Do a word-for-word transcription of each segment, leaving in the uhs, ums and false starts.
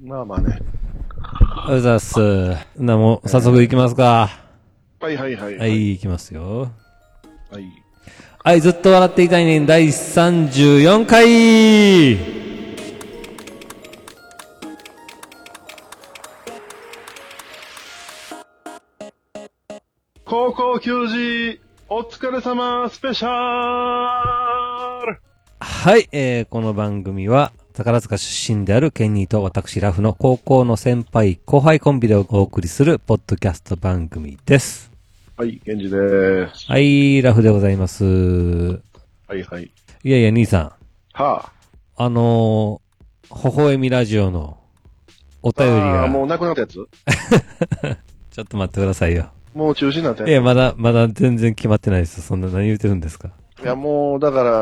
まあまあね。 おはようございます。な、もう、早速行きますか。 はいはいはい。 はい、行きますよ。 はい。 はい、ずっと笑っていたいねん、だいさんじゅうよんかい。 高校球児、お疲れ様スペシャル。 はい、えー、この番組は、宝塚出身であるケニーと私ラフの高校の先輩後輩コンビでお送りするポッドキャスト番組です。 はい、ケンジです。 はい、ラフでございます。 はいはい。 いやいや、兄さん。 はあ、あのー、微笑みラジオのお便りが。 あ、もうなくなったやつちょっと待ってくださいよ。 もう中止になったやつ。 いや、まだ、まだ全然決まってないです。そんな何言ってるんですか。 いや、もう、だから、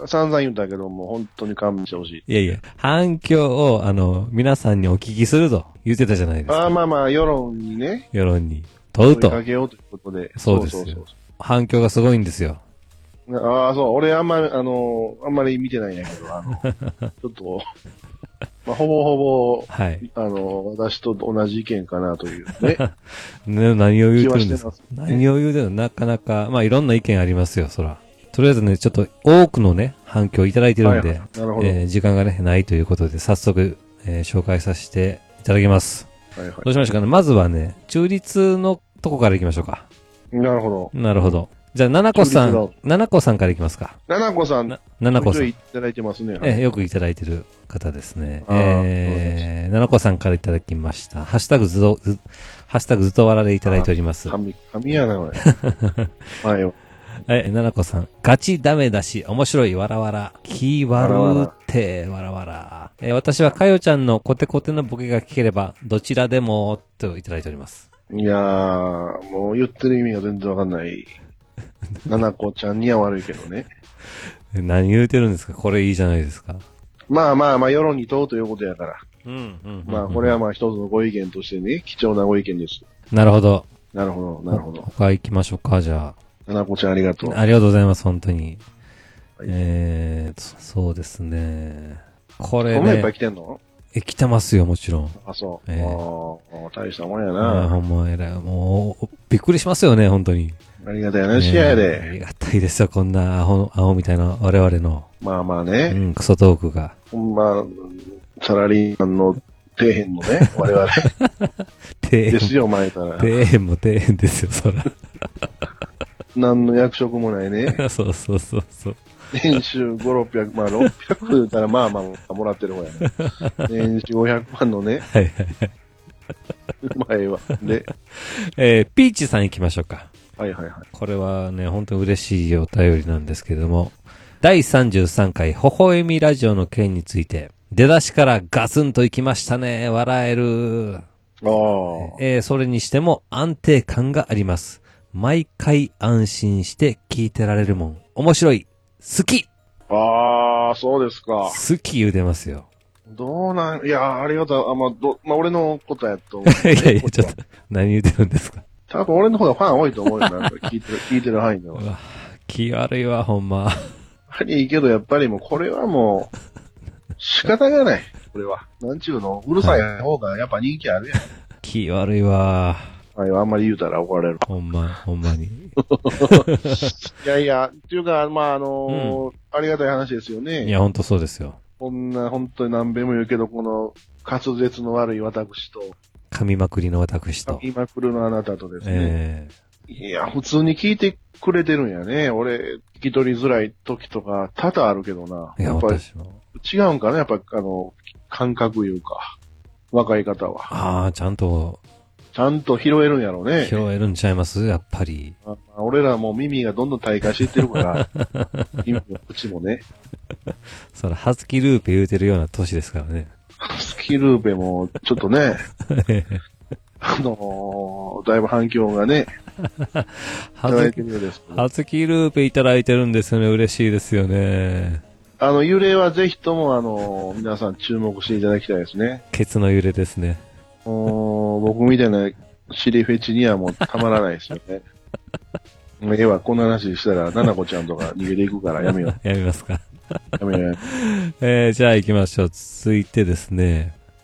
散々言ったけど、もう本当に勘弁してほしい。 いやいや、反響を、あの、皆さんにお聞きすると言ってたじゃないですか。 ああ、まあまあ、世論にね。 世論に。問うと。 追いかけようということで。 そうですよ。そうそうそう、反響がすごいんですよ。 ああ、そう。俺、あんまり、あの、あんまり見てないんやけど、あの、ちょっと、まあ、ほぼほぼ、はい。あの、私と同じ意見かなというね。 ね、何を言うてるんですか、ね、何を言うてるのなかなか、まあ、いろんな意見ありますよ、そら。とりあえずね、ちょっと多くのね、反響いただいてるんで、はい、なるほど、えー、時間がね、ないということで、早速、えー、紹介させていただきます。はいはい。どうしましょうかね。まずはね、中立のとこからいきましょうか。 なるほど。 なるほど。じゃあ、ななこさん、ななこさんからいきますか。 ななこさん。ななこさん。いただいてますね。 えー、よくいただいてる方ですね。えー、ななこさんからいただきました。ハッシュタグずっと、ハッシュタグずっと笑いでいただいております。 神、神やな、これ。はいよ。 はい、ななこさん。ガチダメだし、面白い、わらわら。気悪って、わらわら。えー、私はかよちゃんのコテコテのボケが聞ければ、どちらでも、といただいております。 いやー、もう言ってる意味が全然わかんない。ななこちゃんには悪いけどね。 何言うてるんですか？これいいじゃないですか。 まあまあまあ、世論に問うということやから。 うん、うん、うん。 まあ、これはまあ一つのご意見としてね、貴重なご意見です。 なるほど。 なるほど、なるほど。 他行きましょうか、じゃあ。ななこちゃんありがとう。 ありがとうございます、本当に。はい、えー、そうですね。これね。 こんないっぱい来てんの？ え、来てますよ、もちろん。 あ、そう。 えー、 ああ、大したもんやな。 あほんま偉い。もう、びっくりしますよね、本当に。 ありがたい話やで、 えー。ありがたいですよ、こんなアホ、アホみたいな我々の。 まあまあね。 うん、クソトークが。 ほんま、サラリーマンの底辺のね、我々。底辺。ですよ、前から。 底辺も底辺ですよ、そら。 何の役職もないね。 そうそうそうそう。 年収ご、ろっぴゃく、まあろっぴゃく言ったらまあまあもらってる方やね。年収ごひゃくまんのね。 はいはいはい。 前は。で、 えー、ピーチさん行きましょうか。 はいはいはい。 これはね、本当に嬉しいお便りなんですけれども、だいさんじゅうさんかい、微笑みラジオの件について、出だしからガツンと行きましたね。笑える。 ああ。 えー、それにしても安定感があります。毎回安心して聞いてられるもん。面白い。好き。 ああ、そうですか。 好き言うてますよ。 どうなん、いや、ありがとう。あ、まあ、ど、まあ、俺のことやと思う、 ね。いやいや、ちょっと、何言うてるんですか。 多分俺の方がファン多いと思うよ。なんか聞いてる、聞いてる範囲では。 うわ、気悪いわ、ほんま。 いいけど、やっぱりもう、これはもう、仕方がない。これは。なんちゅうの、うるさい方がやっぱ人気あるやん。 気悪いわ。 はい、あんまり言うたら怒られる。 ほんま、ほんまに。 いやいや、っていうか、まあ、あのーうん、ありがたい話ですよね。 いや、ほんとそうですよ。 こんな、本当に何べも言うけど、この、滑舌の悪い私と、 噛みまくりの私と。 噛みまくるのあなたとですね。 えー、いや、普通に聞いてくれてるんやね。俺、聞き取りづらい時とか多々あるけどな。 いや、 やっぱり私も。 違うんかなやっぱ、あの、感覚いうか、若い方は。 ああ、ちゃんと。 ちゃんと拾えるんやろうね。 拾えるんちゃいますやっぱり。 あ俺らも耳がどんどん退化していってるから、耳も口もね。 そら、ハスキルーペ言うてるような年ですからね。 ハスキルーペも、ちょっとね、あのー、だいぶ反響がね、いただいてるようです、ね。 ハスキルーペいただいてるんですよね。嬉しいですよね。 あの、揺れはぜひとも、あのー、皆さん注目していただきたいですね。 ケツの揺れですね。 お僕みたいな尻フェチにはもうたまらないですよね。ええわ、こんな話したら、ななこちゃんとか逃げていくからやめよう。 やめますか。 やめよう。 えー、じゃあ行きましょう。続いてですね、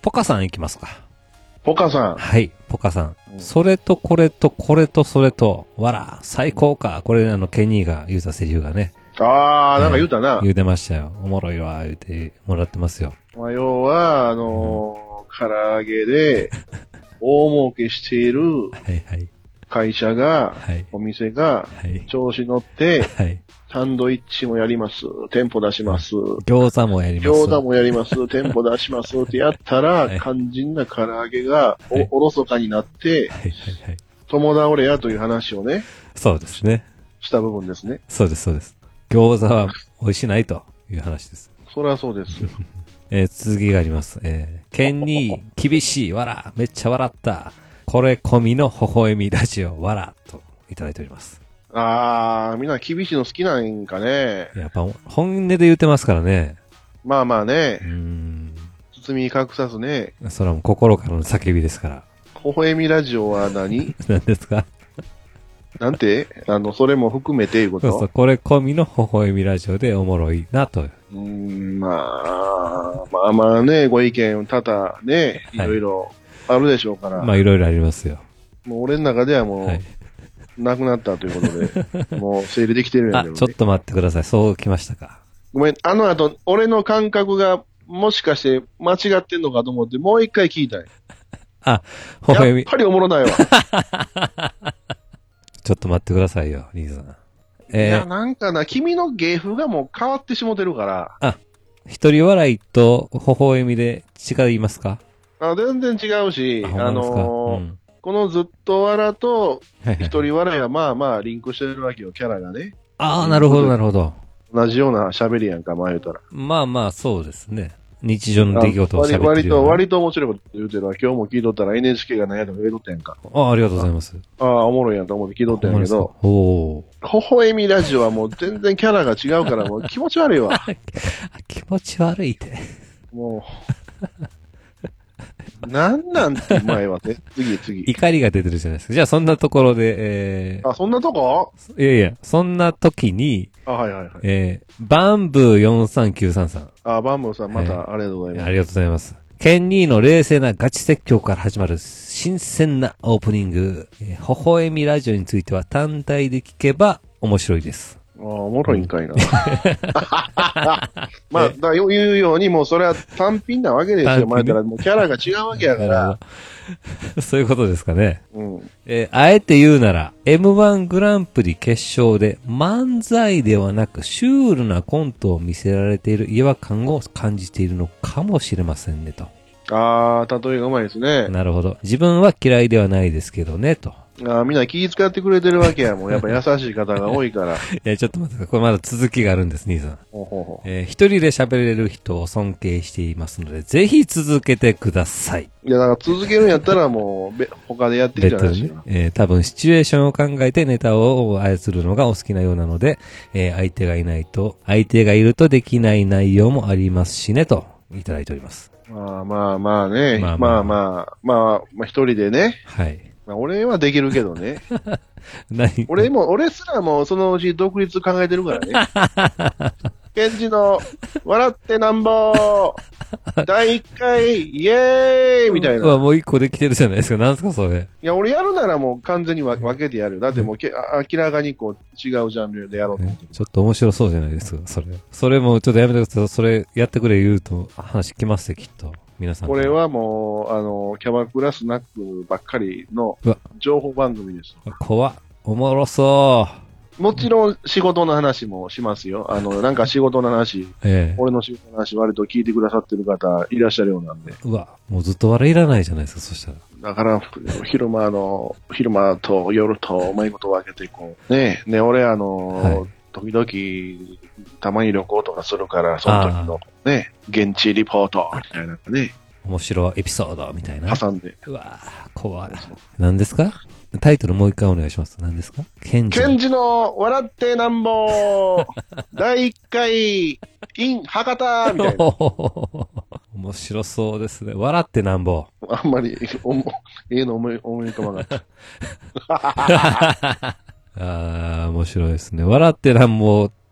ポカさんいきますか。 ポカさん。 はい、ポカさん。うん、それとこれとこれとそれと、わら、最高か。これあの、ケニーが言うたセリフがね。 あー、なんか言うたな。 言うてましたよ。おもろいわ、言うてもらってますよ。 まあ、要は、あのー、うん、唐揚げで、大儲けしている、はいはい。会社が、はい、お店が、はい、調子乗って、はい、サンドイッチもやります。店舗出します。 餃子もやります。 餃子もやります。店舗出しますってやったら、はい、肝心な唐揚げがお、はい、おろそかになって、はいはいはい、共倒れやという話をね。 そうですね。 した部分ですね。 そうです、そうです。餃子は美味しないという話です。 そりゃそうですよ。 えー、続きがあります。えー、ケンに厳しい、わら、めっちゃ笑った。これ込みの微笑みラジオ、わら、といただいております。 あー、みんな厳しいの好きなんかね。 やっぱ本音で言ってますからね。 まあまあね。うん。包み隠さずね。 それはもう心からの叫びですから。 微笑みラジオは何何ですかなんてあの、それも含めていうこと？ そうそう、これ込みの微笑みラジオでおもろいなと。 うーん、まあ、まあまあね、ご意見多々ね、いろいろあるでしょうから。はい、 まあいろいろありますよ。 もう俺の中ではもう、はい、なくなったということで、もう整理できてるんやけど、ね。 あ、ちょっと待ってください。そうきましたか。 ごめん、あの後、俺の感覚がもしかして間違ってんのかと思って、もう一回聞いたい。 あ、微笑み。 やっぱりおもろないわ。 ちょっと待ってくださいよ、リーさん。 えー、いや、なんかな、君の芸風がもう変わってしもてるから。 あ、一人笑いと微笑みで違いますか？ あ、全然違うし、あ、あのーうん、このずっと笑と一人笑いはまあまあリンクしてるわけよ、キャラがね。 ああ、なるほど、なるほど。 同じような喋りやんか、前言うたら。 まあまあ、そうですね。日常の出来事を喋ってる、ね、 割と、割と面白いこと言うてるわ。今日も聞いとったら エヌエイチケー が何やとか言うとったやんか。 ああ、ありがとうございます。 ああ、おもろいやんと思って聞いとったんやけど。 おお。 微笑みラジオはもう全然キャラが違うからもう気持ち悪いわ。 気持ち悪いって。もう。なんなんて前はね。次次。 怒りが出てるじゃないですか。じゃあそんなところで、えー、あ、そんなとこ？ いやいや、そんな時に、 あ、はいはいはい。 えー、バンブーよんさんきゅうさんさん。 あ、バンブーさん、また、ありがとうございます。 ありがとうございます。ケンニーの冷静なガチ説教から始まる新鮮なオープニング、えー、微笑みラジオについては単体で聞けば面白いです。 ああ、おもろいんかいな。まあ、だ言うように、もうそれは単品なわけですよ。前からもうキャラが違うわけやから。 そういうことですかね。うん。えー、あえて言うなら、エムワン グランプリ決勝で漫才ではなくシュールなコントを見せられている違和感を感じているのかもしれませんねと。 ああ、例えがうまいですね。 なるほど。自分は嫌いではないですけどね、と。 ああ、みんな気遣ってくれてるわけやもん。やっぱ優しい方が多いから。いや、ちょっと待って、これまだ続きがあるんです、兄さん。ほうほうほう。えー、一人で喋れる人を尊敬していますので、ぜひ続けてください。 いや、だから続けるんやったらもう、他でやっていいじゃないですか。 えー、多分シチュエーションを考えてネタを操るのがお好きなようなので、えー、相手がいないと、相手がいるとできない内容もありますしね、と、いただいております。 まあまあまあね。まあまあ、まあまあ、まあ、まあ一人でね。はい。まあ、俺はできるけどね。何俺も、俺すらもそのうち独立考えてるからね。ケンジの、笑ってなんぼーだいいっかい、イエーイみたいな。 うわ、もう一個できてるじゃないですか。なんすか、それ。 いや、俺やるならもう完全に分けてやる。だってもうけ、明らかにこう、違うジャンルでやろうと思って、 ね。ちょっと面白そうじゃないですか、それ。それもちょっとやめてください。それやってくれ言うと話来ますよ、きっと。皆さん。 これはもう、あの、キャバクラスナックばっかりの情報番組です。 怖っ。おもろそう。 もちろん仕事の話もしますよ。あの、なんか仕事の話、ええ、俺の仕事の話割と聞いてくださってる方いらっしゃるようなんで。 うわ、もうずっと笑いらないじゃないですか、そしたら。 だから、昼間の、昼間と夜とうまいこと分けて、こう、ねえ、ね俺あの、はい、時々、たまに旅行とかするから、その時のね、現地リポートみたいなね。 面白いエピソードみたいな。 挟んで。 うわ怖い。何ですか？タイトルもう一回お願いします。何ですか？ケンジ。 ケンジの笑ってなんぼーだいいっかい in 博多みたいな。 面白そうですね。笑ってなんぼ。 あんまり、おも、ええの思い、思い浮かばなかった。 ああ、面白いですね。笑ってなんぼ、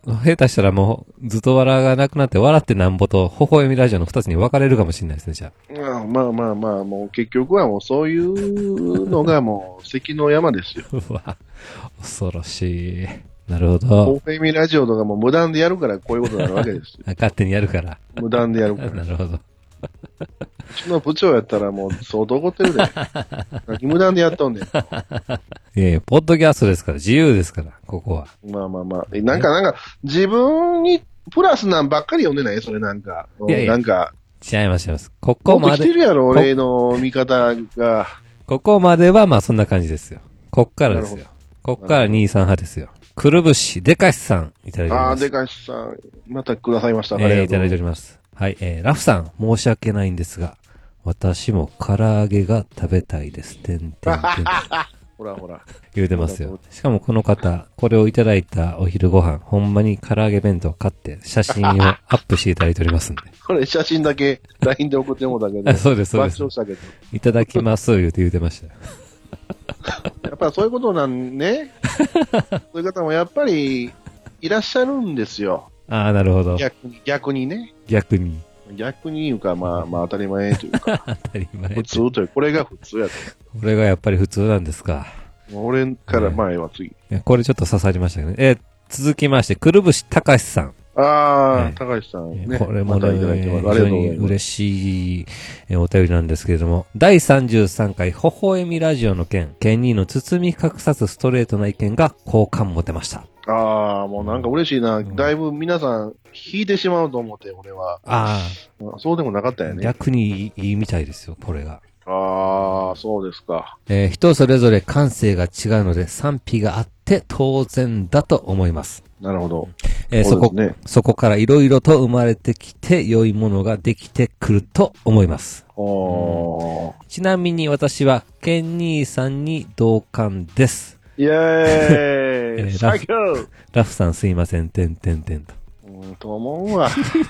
下手したらもう、ずっと笑がなくなって、笑ってなんぼと、微笑みラジオの二つに分かれるかもしれないですね、じゃあ。あまあまあまあ、もう結局はもうそういうのがもう、関の山ですよ。 うわ、恐ろしい。なるほど。 微笑みラジオとかも無断でやるから、こういうことになるわけですよ。 勝手にやるから。 無断でやるから。 なるほど。 うちの部長やったらもう相当怒ってるで。何無断でやっとんねん。いやいや、ポッドキャストですから、自由ですから、ここは。 まあまあまあ。なんかなんか、自分にプラスなんばっかり読んでないそれなんか。いやいやなんか。 違います、違います。ここまで。 来てるやろ、俺の見方が。 ここまではまあそんな感じですよ。こっからですよ。こっからにじゅうさん派ですよ。くるぶし、でかしさん、いただいております。 ああ、でかしさん、またくださいました。 えー、いただいております。はい、えー、ラフさん、申し訳ないんですが、私も唐揚げが食べたいです。てんてんてん。 ほらほら。 言うてますよ。しかもこの方、これをいただいたお昼ご飯、ほんまに唐揚げ弁当買って、写真をアップしていただいておりますんで。 これ写真だけ ライン で送ってもだけど。 そうです、そうです。いただきます、言うて言うてました。 やっぱそういうことなんね。そういう方もやっぱりいらっしゃるんですよ。 ああ、なるほど。 逆に、逆にね。 逆に。 逆に言うか、まあまあ当たり前というか。 当たり前。 普通という、これが普通やと。 これがやっぱり普通なんですか。 俺から前は次。 えー、これちょっと刺さりましたけどね。えー、続きまして、くるぶしたかしさん。 ああ、高橋さんね。 これもね、非常に嬉しいお便りなんですけれども、だいさんじゅうさんかい、微笑みラジオの件、ケンニーの包み隠さずストレートな意見が好感持てました。 ああ、もうなんか嬉しいな。だいぶ皆さん引いてしまうと思って、俺は。ああ。そうでもなかったよね。 逆にいいみたいですよ、これが。 ああ、そうですか。 えー、人それぞれ感性が違うので賛否があって当然だと思います。 なるほど。 えー、そこ、ね、そこからいろいろと生まれてきて良いものができてくると思います。 おー、うん、 ちなみに私はケン兄さんに同感です。 イェーイ、えー、ラフ、 ラフさんすいません、てんてんてんと。 うん、と思うわ。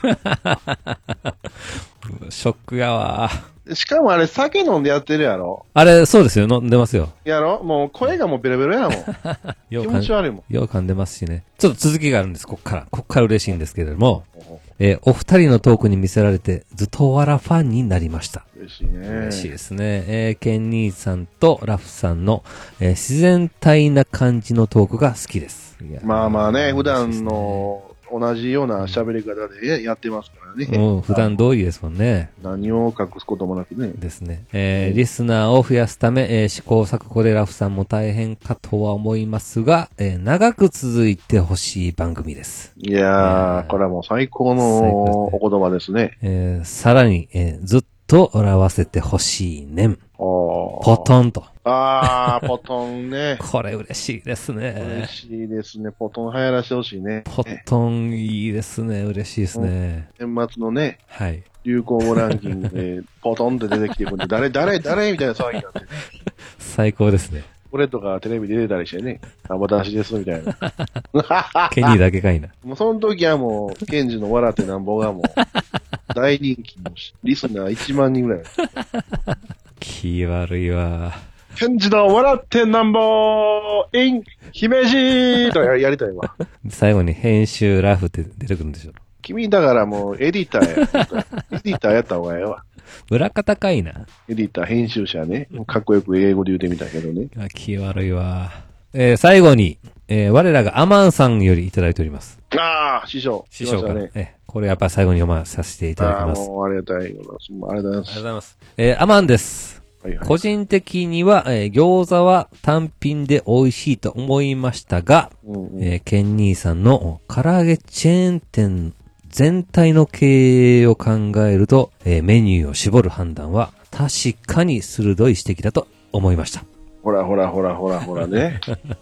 ショックやわ。 しかもあれ酒飲んでやってるやろ。 あれ、そうですよ。飲んでますよ。 やろもう声がもうベロベロやもん。気持ち悪いもん。 よう噛んでますしね。ちょっと続きがあるんです、こっから。こっから嬉しいんですけれども。えー、お二人のトークに見せられて、ずとわらファンになりました。 嬉しいね。 嬉しいですね。えー、ケン兄さんとラフさんの、えー、自然体な感じのトークが好きです。 まあまあね、普段の同じような喋り方でやってますからね。 もう普段通りですもんね。 何を隠すこともなくね。 ですね。えー、リスナーを増やすため、えー、試行錯誤でラフさんも大変かとは思いますが、えー、長く続いてほしい番組です。 いやー、これはもう最高のお言葉ですね。 えー、さらに、えー、ずっと笑わせてほしいねん。ポトンと。 あー、ポトンね。 これ嬉しいですね。 嬉しいですね。ポトン流行らせてほしいね。 ポトンいいですね。嬉しいですね。 年末のね、 はい。 流行語ランキングでポトンって出てきてくるんで、誰、誰、誰みたいな騒ぎになってね。 最高ですね。 俺とかテレビ出てたりしてね、あ、私ですみたいな。 ケニーだけかいな。 もうその時はもう、ケンジの笑ってなんぼがもう、大人気のリスナーいちまんにんぐらい。 気悪いわ。 ケンジの笑ってなんぼイン姫路と や, やりたいわ。 最後に編集ラフって出てくるんでしょ。 君だからもうエディターや。エディターやった方がええわ。 裏方かいな。 エディター編集者ね。かっこよく英語で言うてみたけどね。 あ、気悪いわ。えー、最後に、えー、我らがアマンさんよりいただいております。 ああ、師匠。 師匠からね。えー、これやっぱり最後に読まさせていただきます。 ああ、もうありがたい。ありがとうございます。ありがとうございます。 えー、アマンです。はいはい、個人的には、えー、餃子は単品で美味しいと思いましたが、うんうん、えー、ケン兄さんの唐揚げチェーン店全体の経営を考えると、えー、メニューを絞る判断は確かに鋭い指摘だと思いました。 ほらほらほらほらほらね。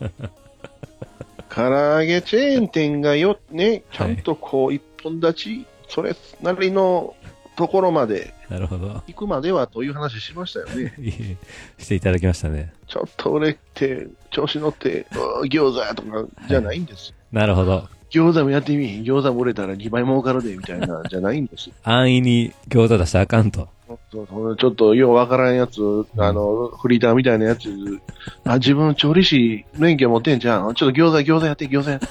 唐揚げチェーン店がよ、ね、ちゃんとこう一本立ち、それなりのところまで、 なるほど。 行くまではという話しましたよね。 していただきましたね。 ちょっと売れて、調子乗って、餃子とかじゃないんです。 はい、なるほど。 餃子もやってみ、餃子も売れたらにばい儲かるで、みたいな、じゃないんです。 安易に餃子出したらあかんと。 そうそうちょっとようわからんやつ、あの、フリーターみたいなやつ、あ、自分調理師免許持ってんじゃん。ちょっと餃子、餃子やって、餃子やって。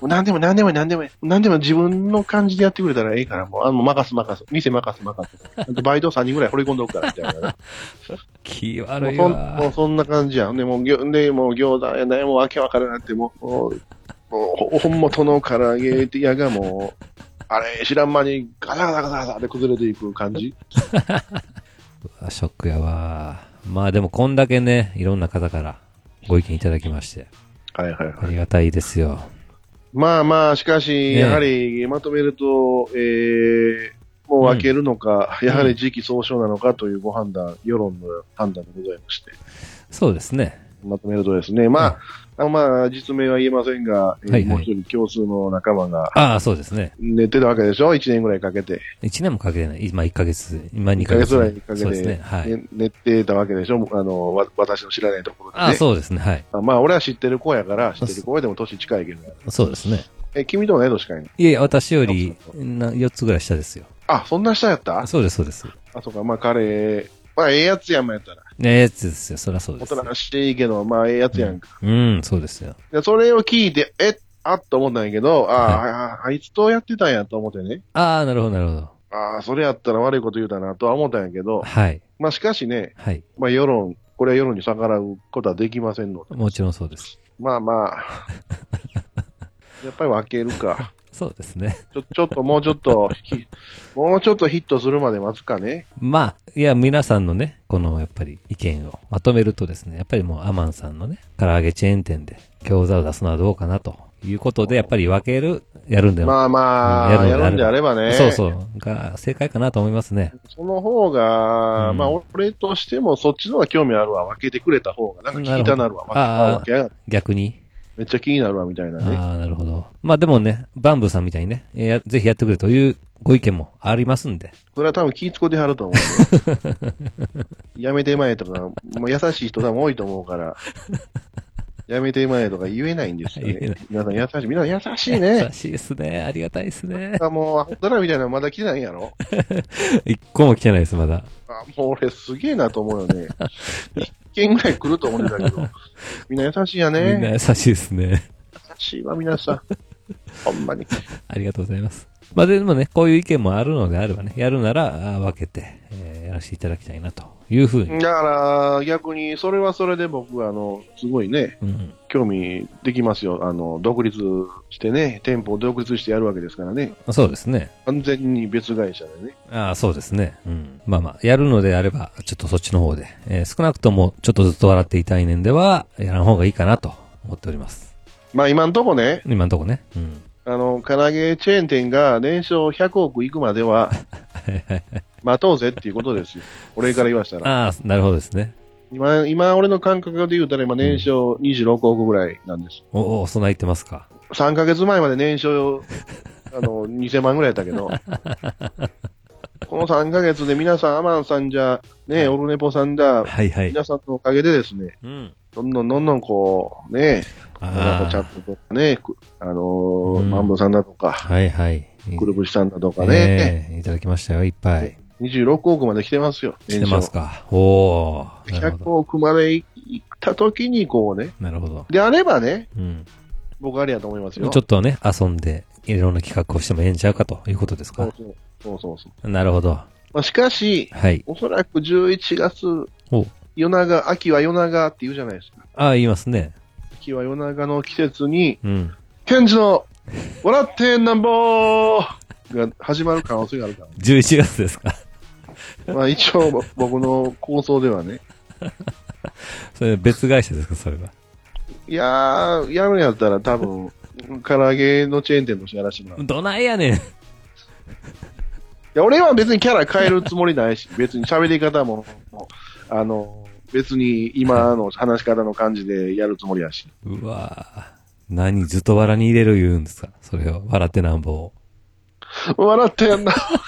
何でも何でも何でも何でも自分の感じでやってくれたらええから、もう、あの、任す任す。店任す任す。バイトさんにんぐらい掘り込んどくから、みたいな。 気悪いわ。 もうそ、もうそんな感じやん。で、もう、ぎょで、もう餃子やね、もうわけわからなくて、もう、もう、もう本元の唐揚げ屋がもう、あれ、知らん間にガタガタガタガタって崩れていく感じ。 うわ、ショックやわ。まあでもこんだけね、いろんな方からご意見いただきまして。 はいはいはい。 ありがたいですよ。 まあまあ、しかし、ね、やはりまとめると、えー、もう分けるのか、うん、やはり時期尚早なのかというご判断、うん、世論の判断でございまして。 そうですね。 まとめるとですね、まあ、あまあ、実名は言えませんが、はいはい、もう一人共通の仲間が、 ああ、そうですね。 寝てたわけでしょ一年ぐらいかけて。 一年もかけてない。今一ヶ月、今二ヶ月。一ヶ月ぐらいかけて、そうですね。はい。 寝てたわけでしょあの、わ、私の知らないところで、ね。 ああ、そうですね。はい。 まあ、俺は知ってる子やから、知ってる子でも年近いけど。 そうですね。 え、君と同い年かいの？ いえ、私より、な、よっつぐらい下ですよ。 あ、そんな下やった？ そうです、そうです。 あ、そうか、まあ彼、まあ、ええやつやん、まやったら。 ええやつですよ、そりゃそうです。 大人していいけど、まあ、ええやつやんか。 うん、うん、そうですよ。 で、それを聞いて、えあっと思ったんやけど、あ、はい、あ、あいつとやってたんやと思ってね。 ああ、なるほど、なるほど。 ああ、それやったら悪いこと言うたなとは思ったんやけど、 はい。 まあ、しかしね、 はい。 まあ、世論、これは世論に逆らうことはできませんので。 もちろんそうです。 まあまあ、やっぱり分けるか。 そうですね。 ちょ、ちょっともうちょっと、もうちょっとヒットするまで待つかね。 まあ、いや、皆さんのね、このやっぱり意見をまとめるとですね、やっぱりもうアマンさんのね、唐揚げチェーン店で餃子を出すのはどうかなということで、やっぱり分ける、やるんでまあまあ、うん、やるんであればね。 そうそう、が正解かなと思いますね。 その方が、うん、まあ俺としてもそっちの方が興味あるわ。分けてくれた方が、なんか聞きたなるわ。 ああ、逆に。 めっちゃ気になるわ、みたいなね。 ああ、なるほど。まあでもね、バンブーさんみたいにね、えー、ぜひやってくれというご意見もありますんで。 それは多分気ぃ使ってはると思う。やめてまえとか、もう優しい人多分多いと思うから、やめてまえとか言えないんですよね。皆さん優しい。皆さん優しいね。 優しいですね。ありがたいですね。 あもう、アホだらみたいなのまだ来てないんやろ一個も来てないです、まだ。 あもう俺すげえなと思うよね。一件ぐらい来ると思うんだけど。みんな優しいやね。 みんな優しいですね。優しいわ、皆さん。ほんまに。 ありがとうございます。まあでもね、こういう意見もあるのであればね、やるなら分けて、えー、やらせていただきたいなというふうに。 だから逆に、それはそれで僕は、あの、すごいね、うん、興味できますよ。あの、独立してね、店舗を独立してやるわけですからね。 そうですね。 完全に別会社でね。 ああ、そうですね。うん。まあまあ、やるのであれば、ちょっとそっちの方で、えー、少なくともちょっとずっと笑っていたい年では、やらん方がいいかなと思っております。 まあ今んとこね。 今んとこね。うん。 あの、唐揚げチェーン店が年商ひゃくおくいくまでは、待とうぜっていうことですよ。俺から言わしたら。 ああ、なるほどですね。 今、今俺の感覚で言うたら今年商にじゅうろくおくぐらいなんです。 うん、おお、そんな言ってますか。 さんかげつまえまで年商、あの、にせんまんぐらいやったけど、このさんかげつで皆さん、アマンさんじゃ、ね、はい、オルネポさんだ、はいはい、皆さんのおかげでですね、うん、どんどんどんどんこう、ね、あチャットとかね、あのー、うん、マンボさんだとか、 はいはい。 くるぶしさんだとかね、 えー。いただきましたよ、いっぱい。 にじゅうろくおくまで来てますよ、 来てますか。おー。 ひゃくおくまで行った時にこうね。 なるほど。 であればね、うん、僕ありやと思いますよ。 ちょっとね、遊んで、いろんな企画をしてもええんちゃうかということですか。 そうそうそうそうそう。 なるほど。 まあ、しかし、はい、おそらくじゅういちがつ、夜長、秋は夜長って言うじゃないですか。 ああ、言いますね。 秋は夜長の季節に、うん、ケンジの、笑ってんなんぼーが始まる可能性があるから、ね。 じゅういちがつですか。 まあ一応僕の構想ではね。 それ別会社ですか、それは。 いやー、やるんやったら多分、唐揚げのチェーン店としてやらせてもらう。 どないやねん。いや、俺は別にキャラ変えるつもりないし、別に喋り方も、あの、別に今の話し方の感じでやるつもりやし。 うわぁ。何、ずっと笑に入れる言うんですか、それを。笑ってなんぼを。 笑ってやんな。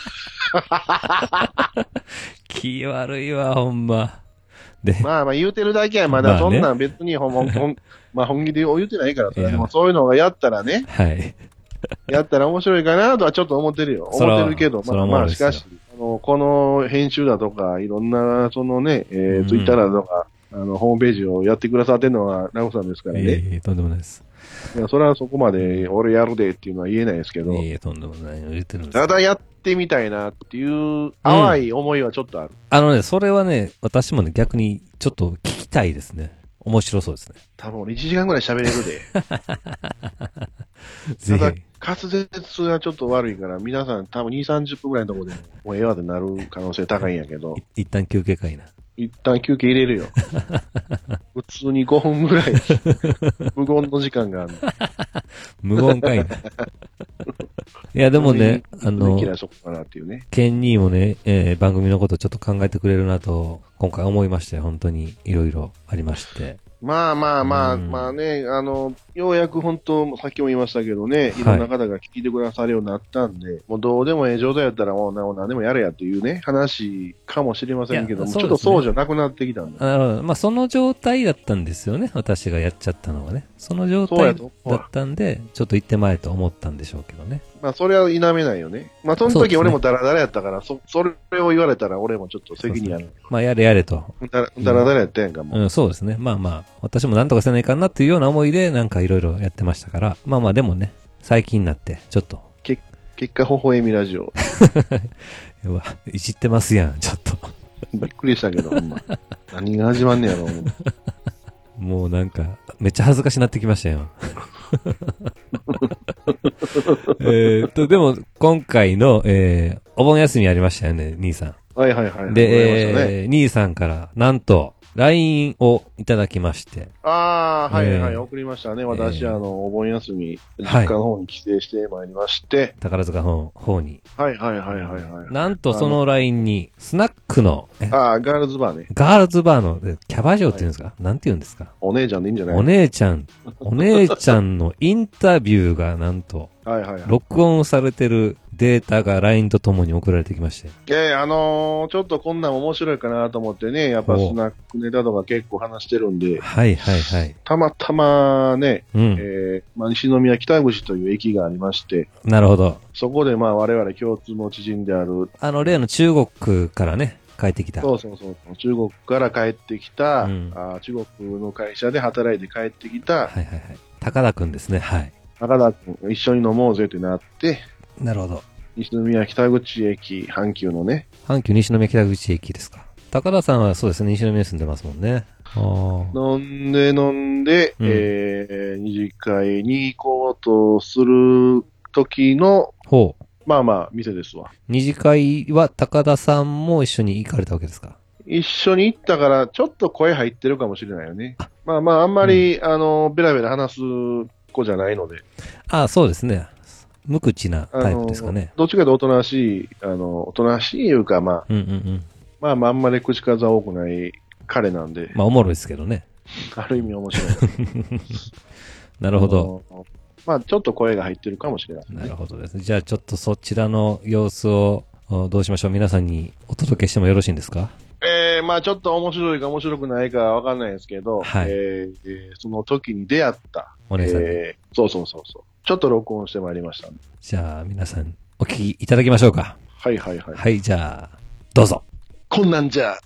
気悪いわ、ほんま。 で、まあまあ言うてるだけや、まだそんなん別にほん、まあ、ほん、まあ本気で言うてないからさ、でもそういうのがやったらね。はい。やったら面白いかなとはちょっと思ってるよ。思ってるけど、まあまあしかし、あの、この編集だとか、いろんな、そのね、えー、ツイッターだとか、あの、ホームページをやってくださってるのは、ラフさんですからね。 ええー、とんでもないです。 いや、それはそこまで俺やるでっていうのは言えないですけど。 いや、とんでもないの言ってるんですただやってみたいなっていう淡い思いはちょっとある、うん。 あのね、それはね、私もね、逆にちょっと聞きたいですね。面白そうですね。 多分俺いちじかんぐらい喋れるで。ただ、滑舌がちょっと悪いから、皆さん多分に、さんじゅっぷんぐらいのところでもうええわってなる可能性高いんやけど。 一旦休憩かいな。 一旦休憩入れるよ。普通にごふんぐらい無言の時間がある。 無言かいな。いや、でもね、あの、ケンニーもね、えー、番組のことちょっと考えてくれるなと、今回思いまして、本当にいろいろありまして。 まあまあまあ、うん、まあね、あの、ようやく本当、さっきも言いましたけどね、いろんな方が聞いてくださるようになったんで、はい、もうどうでもええ状態やったらもう何でもやれやっていうね、話かもしれませんけども、ね、ちょっとそうじゃなくなってきたんだ。 なるほど。まあその状態だったんですよね、私がやっちゃったのはね。その状態だったんで、ちょっと行ってまえと思ったんでしょうけどね。 まあそれは否めないよね。まあその時俺もダラダラやったから、そ、それを言われたら俺もちょっと責任ある。 ね、まあやれやれと。 ダラダラダラやったやんかもう、 うん。うん、そうですね。まあまあ、私もなんとかせないかなっていうような思いでなんかいろいろやってましたから、まあまあでもね、最近になってちょっと。 け結果、微笑みラジオ。 うわ、いじってますやん、ちょっと。 びっくりしたけど、ほんま。何が始まんねやろ、 もうなんか、めっちゃ恥ずかしなってきましたよ。えっと、でも、今回の、えー、お盆休みありましたよね、兄さん。 はいはいはい。 で、ね、えー、兄さんから、なんと、ライン をいただきまして。 ああ、はいはい、えー、送りましたね。私、えー、あの、お盆休み、実家の方に帰省してまいりまして。はい、 宝塚の方に。 はいはいはいはい、はい。 なんとその ライン に、スナックの、 ああ、ガールズバーね。 ガールズバーの、キャバ嬢っていうんですか、はい、なんて言うんですか。 お姉ちゃんでいいんじゃない？ お姉ちゃん、お姉ちゃんのインタビューがなんと、 はいはいはい。 録音されてるデータが ライン とともに送られてきまして。 ええー、あのー、ちょっとこんなん面白いかなと思ってね、やっぱスナックネタとか結構話してるんで。 はいはいはい。 たまたまね、 うん、 えー、まあ、西宮北口という駅がありまして。 なるほど。 そこでまあ我々共通の知人である。 あの、例の中国からね、帰ってきた。 そうそうそう。中国から帰ってきた、うん、あ中国の会社で働いて帰ってきた。 はいはいはい。高田くんですね、はい。 高田くん、一緒に飲もうぜってなって。 なるほど。 西宮北口駅、阪急のね。 阪急西宮北口駅ですか。高田さんはそうですね、西宮に住んでますもんね。 飲んで飲んで、うん、えー、二次会に行こうとする時の、 ほう。 まあまあ、店ですわ。 二次会は高田さんも一緒に行かれたわけですか？ 一緒に行ったから、ちょっと声入ってるかもしれないよね。まあまあ、あんまり、うん、あの、ベラベラ話す子じゃないので。 ああ、そうですね。無口なタイプですかね。 どっちかというとおとなしい、あの、おとなしいいうか、まあ、 うんうんうん、 まあまあ、あんまり口数は多くない彼なんで。 まあ、おもろいですけどね。 ある意味面白い。 なるほど。 まあ、ちょっと声が入ってるかもしれない、 ね。なるほどですね。じゃあ、ちょっとそちらの様子を、どうしましょう。皆さんにお届けしてもよろしいんですか？ えー、まあちょっと面白いか面白くないかわかんないですけど、 はい、 えー、その時に出会った、 お姉さんに、 えー、そうそうそうそう。ちょっと録音してまいりました、ね。 じゃあ皆さんお聞きいただきましょうか。 はいはいはい。 はい、じゃあ、どうぞ。 こんなんじゃ。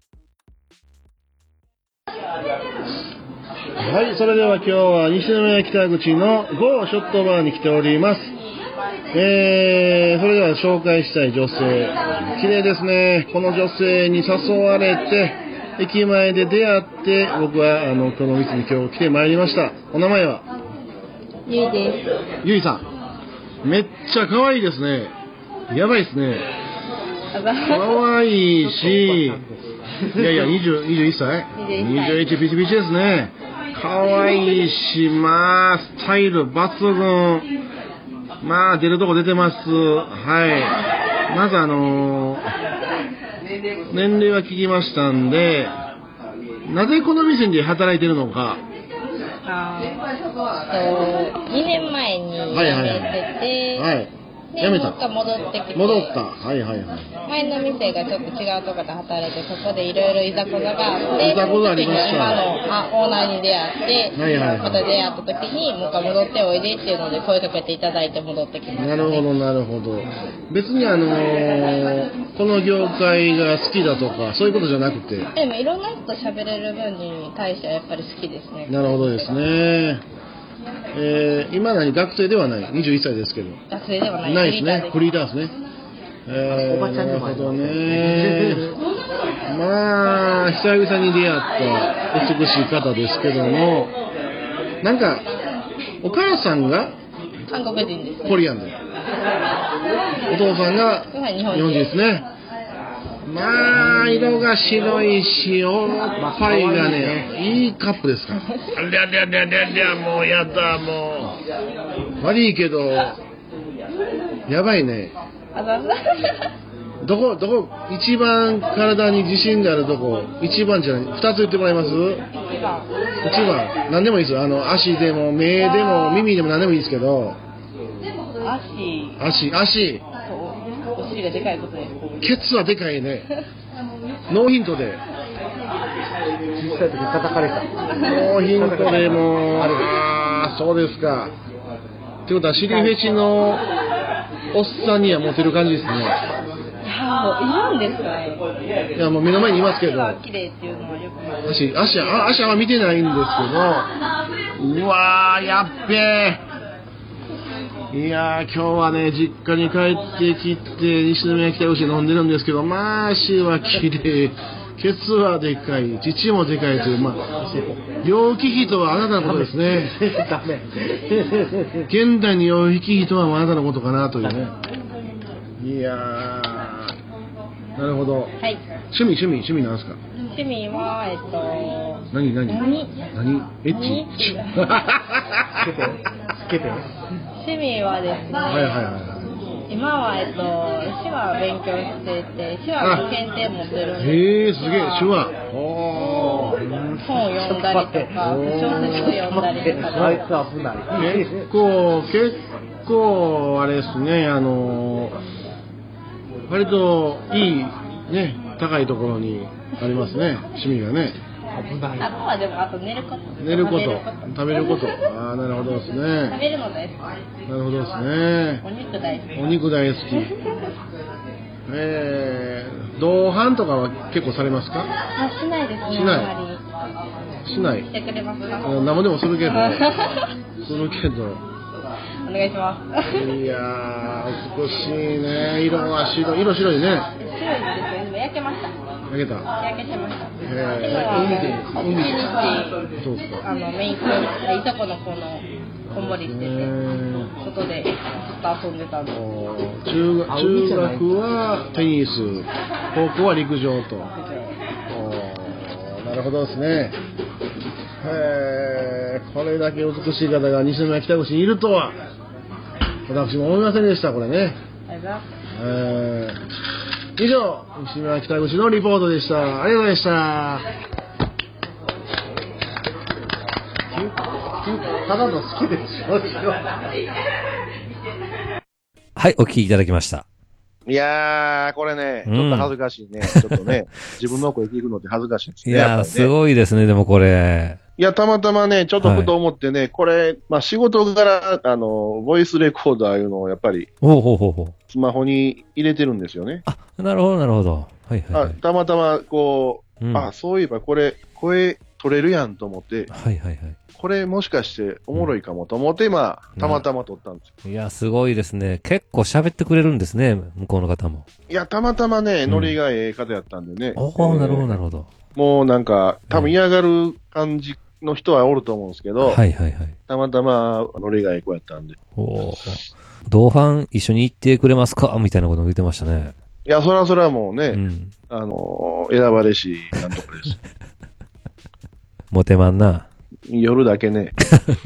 はい、それでは今日は西宮北口の某ショットバーに来ております。えー、それでは紹介したい女性、綺麗ですね。この女性に誘われて駅前で出会って僕はあのこの店に今日来てまいりました。お名前は？ ゆいです。 ゆいさん、めっちゃ可愛いですね。やばいですね。可愛いし、いやいやにじゅう、にじゅういっさい？にじゅういちピチピチですね。可愛いし、まあスタイル抜群。まあ出るとこ出てます。はい。まずあのー、年齢は聞きましたんで、なぜこの店で働いてるのか。 あー、にねんまえに辞めてて、はいはいはい、 辞めた。 戻ってきて。 戻った。はいはいはい。 前の店がちょっと違うところで働いて、そこでいろいろいざこざがあって、 いざこざありました。 今のあオーナーに出会って、 はいはいはい、 また出会った時に、もう一回戻っておいでっていうので声かけていただいて戻ってきました、ね。 なるほどなるほど。別にあのー、この業界が好きだとか、そういうことじゃなくて。 でもいろんな人と喋れる分に対してはやっぱり好きですね。 なるほどですね。 えー、今何学生ではない。にじゅういっさいですけど。 学生ではない。 ないですね。フリーターですね。えー、おばちゃんなるほどね。まあ、久々に出会った美しい方ですけども、なんか、お母さんが韓国人です、ね。 コリアンで。お父さんが日本人ですね。まあ、色が白いし、おっぱいがね、いいカップですから。ありゃりゃりゃりゃりゃ、もうやだ、もう。悪いけど、やばいね。どこ、どこ、一番体に自信があるとこ、一番じゃない、二つ言ってもらえます？一番。一番。何でもいいですよ。あの、足でも、目でも、耳でも何でもいいですけど。 足。 足、足。 お尻がでかいことで。 ケツはでかいね。ノーヒントで。 小さい時叩かれた。 ノーヒントでもう、ああ、そうですか。ってことは、尻フェチのおっさんにはモテる感じですね。 いや、いるんですかね。 いや、もう目の前にいますけど。 綺麗っていうのはよく。 足、足、あ、足は見てないんですけど。うわー、やっべー。いやー、今日はね、実家に帰ってきて、西宮北牛飲んでるんですけど、まあ、足は綺麗。ケツはでかい。乳もでかいという、まあ、両利きとはあなたのことですね。 ダメ。 現代に両利きとはあなたのことかなというね。いやー、なるほど。 はい。 趣味、趣味、趣味なんですか？ 趣味は、えっと、 何、何？ 何？ 何？エッチ？ つけて？つけて？ 趣味はですね、 はいはいはい、 今は、えっと、手話勉強してて、手話の検定持ってるんです。 へえ、すげえ、手話。おー。本を読んだりとか、小説読んだりとか。 あいつ危ない。 結構、結構、あれですね、あの、割といい、ね、高いところにありますね、趣味がね。 危ない。あとはでも、あと寝ること。 寝ること。食べること。ああ、なるほどですね。 食べるの大好き。 なるほどですね。 お肉大好き。 お肉大好き。えー、同伴とかは結構されますか？ あ、しないですね。 しない。しない。 してくれますか？ 生でもするけど。するけど。 お願いします。 いやー、美しいね。色は白い。色白いね。 白いですよ。でも焼けました。 焼けた。 焼けてました。 へー。 海で。海で。そうですか。 あの、メイク、いとこの子のこんもりしてて、外でずっと遊んでたんで。 中学、中学はテニス、高校は陸上と。なるほどですね。へー、これだけ美しい方が西宮北口にいるとは、私も思いませんでした、これね。 ありがとうございます。 えー、以上、西宮北口のリポートでした。ありがとうございました。 ただの好きでしょ。 はい、お聞きいただきました。 いやー、これね、ちょっと恥ずかしいね。うん、ちょっとね、自分の声聞くのって恥ずかしいですね。 いやー、ね、すごいですね、でもこれ。 いや、たまたまね、ちょっとふと思ってね、はい、これ、まあ仕事から、あの、ボイスレコーダーいうのをやっぱり、 ほうほうほうほう。 スマホに入れてるんですよね。 あ、なるほど、なるほど。はいはい、はい、 あ。たまたま、こう、うん、あ、そういえばこれ、声取れるやんと思って、 はいはいはい。 これもしかしておもろいかもと思って、うん、まあ、たまたま撮ったんですよ。 いや、すごいですね。結構喋ってくれるんですね、向こうの方も。 いや、たまたまね、ノリがええ方やったんでね。 おお、なるほど、なるほど。 もうなんか、多分嫌がる感じの人はおると思うんですけど、 はいはいはい。 たまたまノリがええ子やったんで。 おお。同伴一緒に行ってくれますかみたいなことを言ってましたね。 いや、そらそらもうね、うん、あのー、選ばれし、なんとかです。 モテまんな。 夜だけね。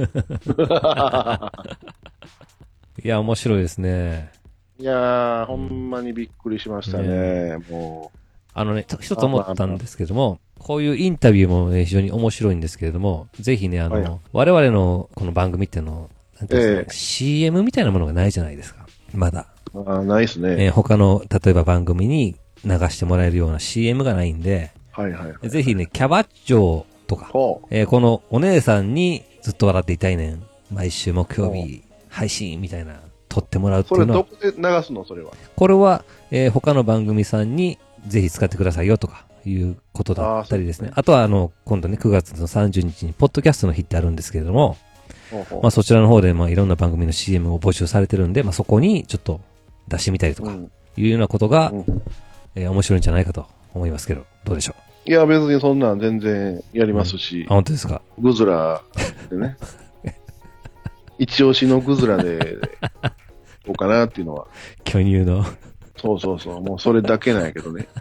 いや、面白いですね。 いやー、ほんまにびっくりしましたね、ねもう。 あのね、一つ思ったんですけども、こういうインタビューも、ね、非常に面白いんですけれども、ぜひね、あの、はい、我々のこの番組っていうの、なんていうんですか、えー、シーエム みたいなものがないじゃないですか。まだ。 ああ、ないですね。 えー、他の、例えば番組に流してもらえるような シーエム がないんで、 はいはいはい、 ぜひね、キャバッチョとか、えー、このお姉さんにずっと笑っていたいねん。毎週木曜日配信みたいな、撮ってもらうっていうのは。 それどこで流すのそれは。 これは、えー、他の番組さんにぜひ使ってくださいよとかいうことだったりですね。あ, ですねあとはあの、今度ね、くがつのさんじゅうにちにポッドキャストの日ってあるんですけれども、 ほうほうまあそちらの方でまあいろんな番組の シーエム を募集されてるんで、まあそこにちょっと出してみたりとか、いうようなことが、うん、えー、面白いんじゃないかと思いますけど、どうでしょう。いや別にそんなん全然やりますし。 うん、あ、本当ですか。 グズラでね。一押しのグズラで、どうかなっていうのは。 巨乳の。 そうそうそう。もうそれだけなんやけどね。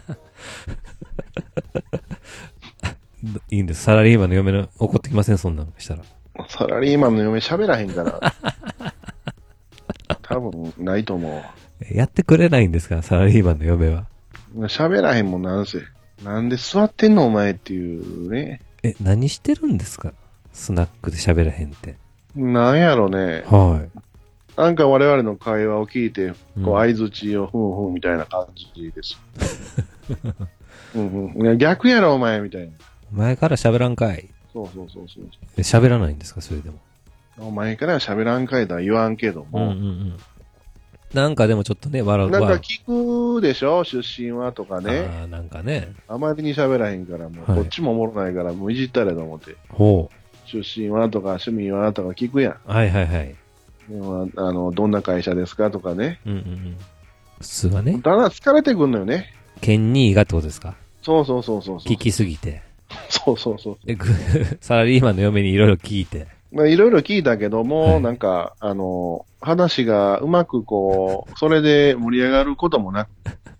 いいんです。サラリーマンの嫁の怒ってきません、そんなのしたら。 サラリーマンの嫁喋らへんから。多分ないと思う。やってくれないんですか、サラリーマンの嫁は。 喋らへんもんなんせ。なんで座ってんのお前っていうね。 え、何してるんですか、スナックで喋らへんって。 なんやろね。 はい。 なんか我々の会話を聞いて、こう相槌をふんふんみたいな感じです。うんうん。いや逆やろお前みたいな。 前から喋らんかい。 そうそうそうそう。 喋らないんですか、それでも。 お前からは喋らんかいとは言わんけども。うんうんうん。 なんかでもちょっとね、笑う。 なんか聞くでしょ、出身はとかね。 ああ、なんかね。 あまりに喋らへんから、もう、はい、こっちもおもろないから、もういじったれと思って。 ほう。出身はとか、趣味はとか聞くやん。 はいはいはい。 でもあの、どんな会社ですかとかね。 うんうんうん。普通はね。 だんだん疲れてくんのよね。 ケンニーがってことですか。 そうそうそうそうそう。 聞きすぎて。 そうそうそう。 え、サラリーマンの嫁にいろいろ聞いて。 まあ、いろいろ聞いたけども、はい、なんか、あの、話がうまくこう、それで盛り上がることもなく。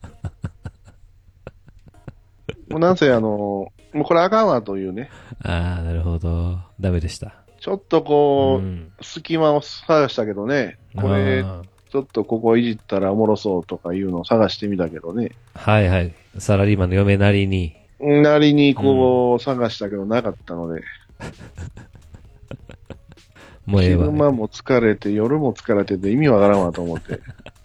もうなんせあの、もうこれあかんわというね。 ああ、なるほど。ダメでした。 ちょっとこう、うん、隙間を探したけどね、これ、ちょっとここいじったらおもろそうとかいうのを探してみたけどね。 はいはい。サラリーマンの嫁なりに。 なりにこう、うん、探したけどなかったので。もうええわ。昼間も疲れて、夜も疲れてて意味わからんわと思って。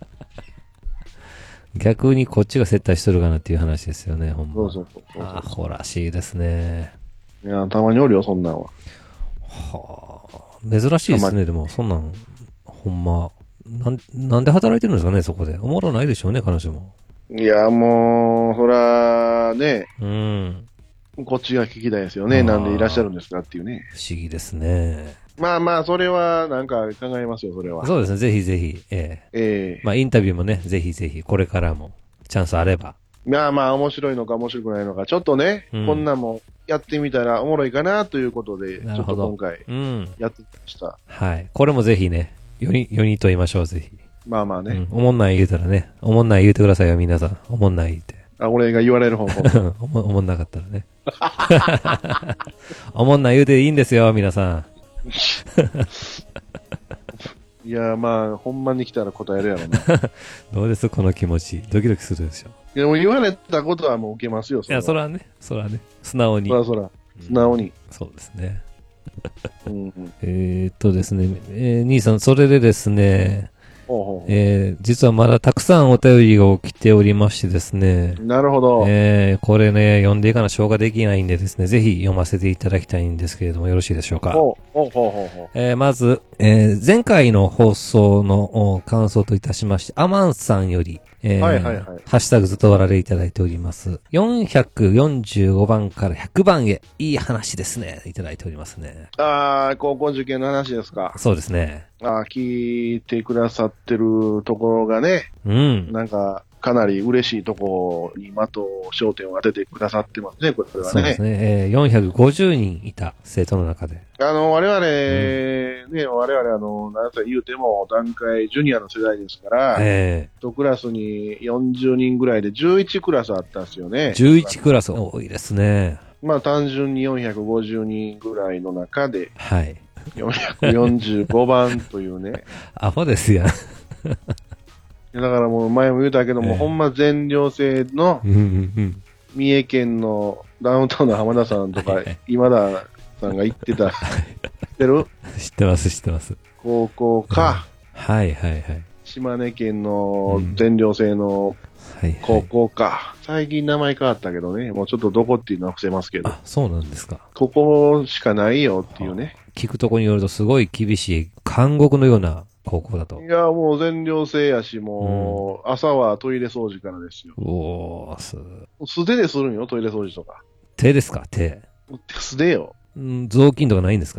逆にこっちが接待しとるかなっていう話ですよね、ほんま。 そうそうそうそう。 ああ、ほらしいですね。 いや、たまにおるよ、そんなんは。 はあ、珍しいですね、でも、そんなん、ほんま。なん、なんで働いてるんですかね、そこで。おもろないでしょうね、彼女も。 いや、もう、そら、ね。 うん。 こっちが聞きたいですよね。なんでいらっしゃるんですかっていうね。 不思議ですね。 まあまあ、それは、なんか考えますよ、それは。 そうですね、ぜひぜひ。ええ。ええ。まあ、インタビューもね、ぜひぜひ、これからも、チャンスあれば。 まあまあ、面白いのか面白くないのか、ちょっとね、うん、こんなんもやってみたらおもろいかなということで、ちょっと今回、やってみました、うん。 はい。これもぜひね、よに、よにと言いましょう、ぜひ。 まあまあね。 うん、おもんない言うたらね、おもんない言うてくださいよ、皆さん。おもんない言うて。 あ、俺が言われる方法。 おも、おもんなかったらね。おもんない言うていいんですよ、皆さん。 いや、まあ、ほんまに来たら答えるやろな。 どうですこの気持ち。ドキドキするでしょ。 でも言われたことはもう受けますよ、 それは。いや、そらね、そらね。素直に。 そらそら。素直に。うん、 そうですね。うんうん、えーっとですね、えー、兄さん、それでですね、ほうほうえー、実はまだたくさんお便りが来ておりましてですね。 なるほど。 えー、これね、読んでいかな消化できないんでですね、ぜひ読ませていただきたいんですけれども、よろしいでしょうか。ほうほうほうほうほう。えー、まず、えー、前回の放送の感想といたしまして、アマンさんより、えー、はいはいはい。ハッシュタグずっと笑いいただいております。よんひゃくよんじゅうごばんからひゃくばんへ、いい話ですね。いただいておりますね。 あー、高校受験の話ですか。 そうですね。 あー、聞いてくださってるところがね。 うん。 なんか、かなり嬉しいところに的を焦点を当ててくださってますね、これはね。 そうですね。えー、よんひゃくごじゅうにんいた生徒の中で。 あの、我々、うん、ね、我々あの、なんと言うても段階ジュニアの世代ですから、えー、一クラスによんじゅうにんぐらいでじゅういちクラスあったんですよね。 じゅういちクラス多いですね。 まあ単純によんひゃくごじゅうにんぐらいの中で、 はい。 よんひゃくよんじゅうごばんというね。 アホですやん。 だからもう前も言うたけども、えー、ほんま全寮制の、三重県のダウンタウンの浜田さんとか、はいはい、今田さんが行ってた、知ってる？ 知ってます、知ってます。 高校か、 うん、はいはいはい。 島根県の全寮制の高校か、うんはいはい。最近名前変わったけどね、もうちょっとどこっていうのは伏せますけど。 あ、そうなんですか。 ここしかないよっていうね。 聞くとこによるとすごい厳しい監獄のような高校だと。 いや、もう全寮制やし、もう、朝はトイレ掃除からですよ。 おー、す。 素手でするんよ、トイレ掃除とか。 手ですか手。 素手よ。 うん、雑巾とかないんですか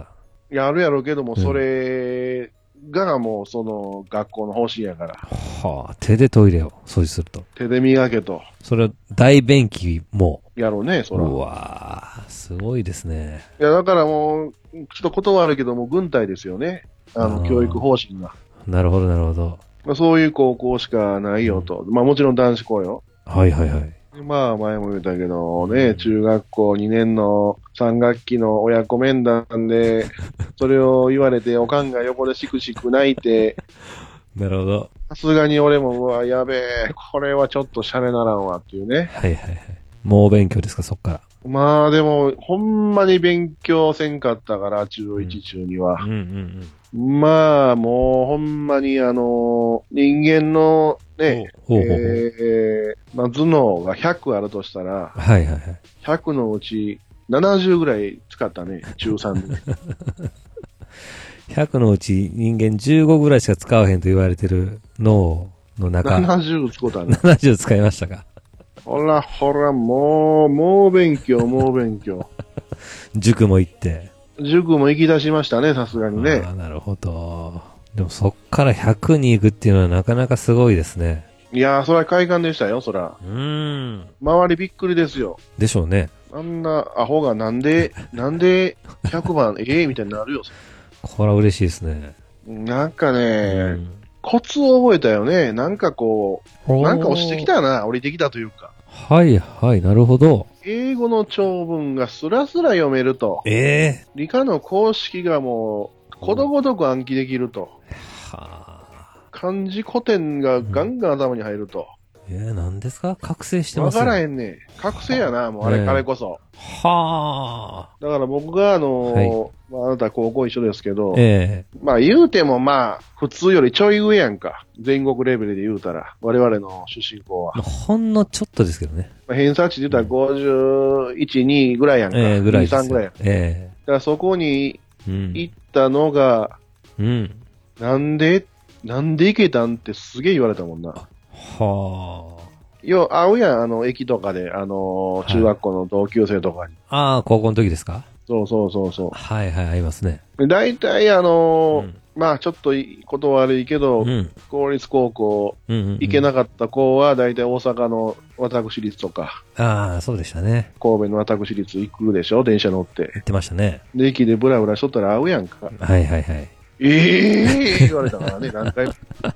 やるやろうけども、それがもうその学校の方針やから。 はあ、手でトイレを掃除すると。 手で磨けと。 それは大便器も。 やろうね、そら。 うわぁ、すごいですね。 いや、だからもう、ちょっと断るけども、軍隊ですよね。あの、教育方針が。 なるほど、なるほど。 まあ、そういう高校しかないよと。まあもちろん男子校よ。 はいはいはい。 まあ前も言ったけどね、中学校にねんのさん学期の親子面談で、それを言われておかんが横でしくしく泣いて、 なるほど。 さすがに俺も、うわ、やべえ、これはちょっとシャレならんわっていうね。 はいはいはい。もう勉強ですか、そっから。 まあでも、ほんまに勉強せんかったから、中いち中には。 うんうんうん、 まあ、もうほんまにあの、人間のね、ほうほうほう、えー、まあ頭脳がひゃくあるとしたら、 はいはいはい。 ひゃくのうちななじゅうぐらい使ったね、中さんで。 ひゃくのうち人間じゅうごぐらいしか使わへんと言われてる脳の中。 ななじゅう使うたね。 ななじゅう使いましたか。 ほらほら、もう、もう勉強、もう勉強。 塾も行って。 塾も行き出しましたね、さすがにね。 ああ、なるほど。でもそっからひゃくに行くっていうのはなかなかすごいですね。 いやー、それは快感でしたよ、そら。 うーん。 周りびっくりですよ。 でしょうね。 あんなアホがなんで、なんでひゃくばん、ええみたいになるよ。 これは嬉しいですね。 なんかね、コツを覚えたよね。なんかこう、なんか押してきたな、降りてきたというか。 はいはい、なるほど。 英語の長文がスラスラ読めると。 ええー。 理科の公式がもう、ことごとく暗記できると。はあ、漢字古典がガンガン頭に入ると。 うん、えー、何ですか覚醒してますわからへんね。覚醒やな、もうあれ、あれこそ。 はあ。 だから僕があのー、はいまあ、あなた高校一緒ですけど、 ええー、 まあ言うてもまあ、普通よりちょい上やんか。全国レベルで言うたら、我々の出身校は。 ほんのちょっとですけどね。 まあ、偏差値で言ったらごじゅういち、にぐらいやんか。 ええー、ぐらいです。 に、さんぐらいやん。 ええー。だからそこに行ったのが、 うん。 なんで、なんで行けたんってすげえ言われたもんな。はあ。よ、会うやん、あの、駅とかで、あの、中学校の同級生とかに。 はい、ああ、高校の時ですか？ そうそうそうそう。 はいはい、ありますね。 大体、あのーうん、まあちょっとこと悪いけど、うん、公立高校、うんうんうん、行けなかった子は、大体大阪の私立とか。 ああ、そうでしたね。 神戸の私立行くでしょ、電車乗って。 行ってましたね。 で、駅でブラブラしとったら会うやんか。 はいはいはい。 ええー、言われたからね、何回も。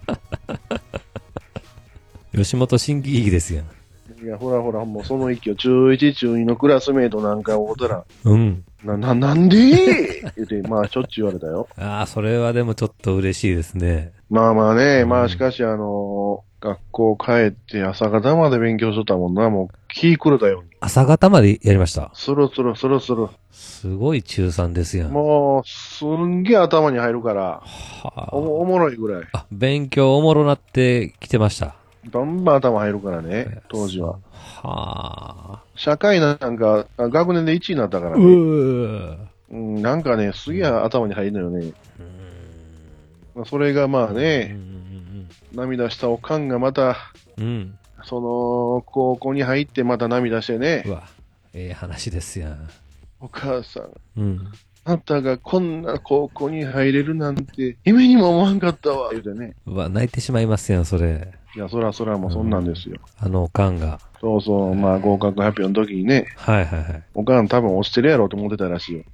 吉本新喜劇ですやん。 いや、ほらほら、もうその息を中いち、中にのクラスメイトなんかおったら、 うん。 な、な、なんでー言って、まあ、しょっちゅう言われたよ。 ああ、それはでもちょっと嬉しいですね。 まあまあね、うん、まあしかし、あのー、学校帰って朝方まで勉強しとったもんな、もう気狂ったように。 朝方までやりました。 スルスルスルスル。 すごい中さんですやん。 もう、すんげえ頭に入るから、はあ、お, おもろいぐらい。 あ、勉強おもろなってきてました。 バンバン頭入るからね、当時は。はあ。社会なんか、学年でいちいになったからね。ううん、なんかね、すげえ頭に入るのよね。うんまあ、それがまあね、うんうんうん、涙したおかんがまた、うん、その、高校に入ってまた涙してね。 うわ、ええ話ですやん。 お母さん。うん。あんたがこんな高校に入れるなんて、夢にも思わんかったわ、言うてね。 うわ、泣いてしまいますやん、それ。 いや、そらそらもうそんなんですよ。 うん、あのおかんが。 そうそう、まあ合格発表の時にね。 はいはいはい。 おかん多分落ちてるやろうと思ってたらしいよ。